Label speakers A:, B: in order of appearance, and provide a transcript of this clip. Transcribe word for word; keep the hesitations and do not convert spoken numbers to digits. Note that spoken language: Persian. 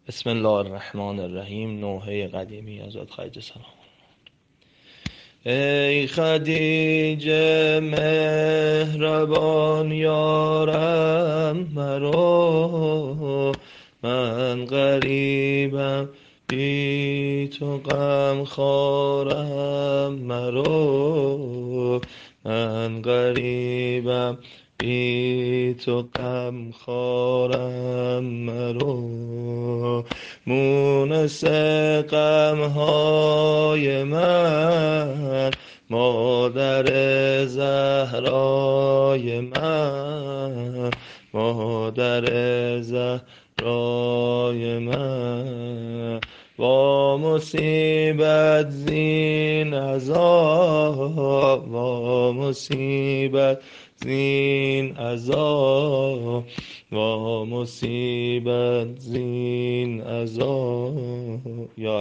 A: بسم الله الرحمن الرحیم. نوحه قدیمی از خدیجه سلام. ای خدیجه مهربان یارم مرو، من غریبم بی تو غم خورم مرو، من غریبم بی تو غم خورم مرو. مونس غم های من مادر زهرای من، مادر زهرای من، با مصیبت زین عذاب، با مصیبت زین عذاب، با مصیبت زین عذاب.